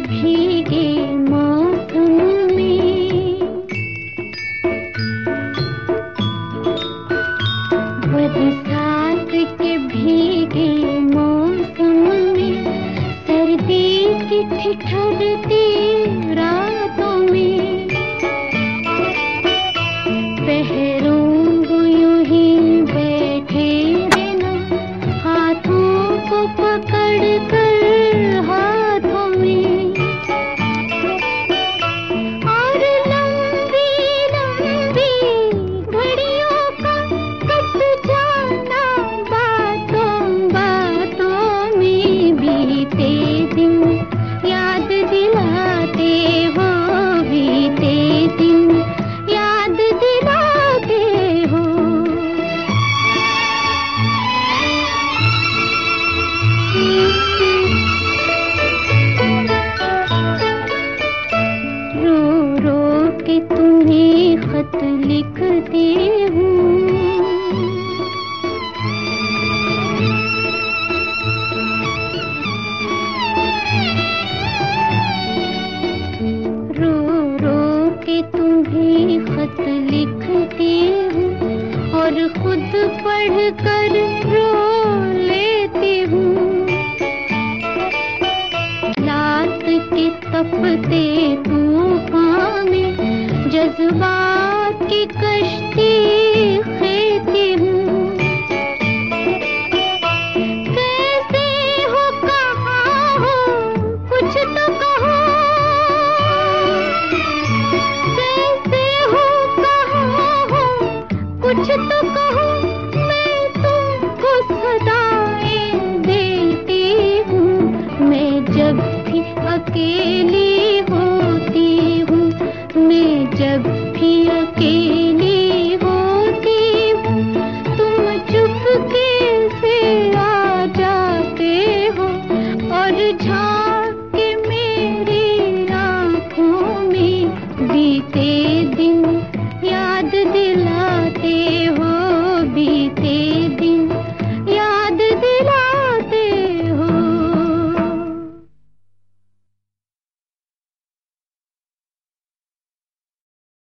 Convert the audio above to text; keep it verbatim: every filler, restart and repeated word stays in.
भीगे मौसम में, बरसात के भीगे मौसम में, सर्दी की ठिठुरती रातों में, पहरों यूं ही बैठे रहना, हाथों को पकड़ कर हाथों में, और लंबी लंबी घड़ियों का कट जाना बातों बातों में, बीते दिन याद दिलाते हो, बीते दिन याद दिलाते हो। रो रो के तुम्हें खत लिखती हूँ, रो रो के तुम्हें खत लिखती हूँ, और खुद पढ़ कर रो लेती हूँ। रात के तपते तूफान में जज्बात की कश्ती खेती हूँ। कैसे हो, कहाँ हो, कुछ तो कहो, कैसे हो, कहाँ हो, कुछ तो कहो, मैं तुमको सदाएं देती हूँ। मैं जब भी अकेली होती हूँ, मैं जब भी अकेली होती हूँ, तुम चुपके से आ जाते हो और झा